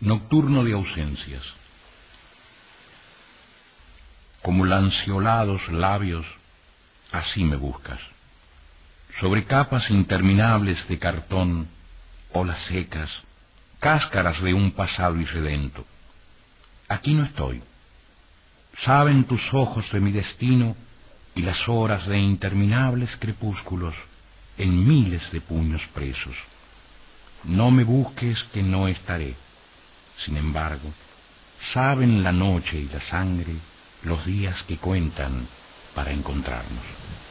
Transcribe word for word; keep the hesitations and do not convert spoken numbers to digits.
Nocturno de ausencias. Como lanceolados labios, así me buscas. Sobre capas interminables de cartón, olas secas, cáscaras de un pasado irredento. Aquí no estoy. Saben tus ojos de mi destino y las horas de interminables crepúsculos en miles de puños presos. No me busques que no estaré. Sin embargo, saben la noche y la sangre los días que cuentan para encontrarnos.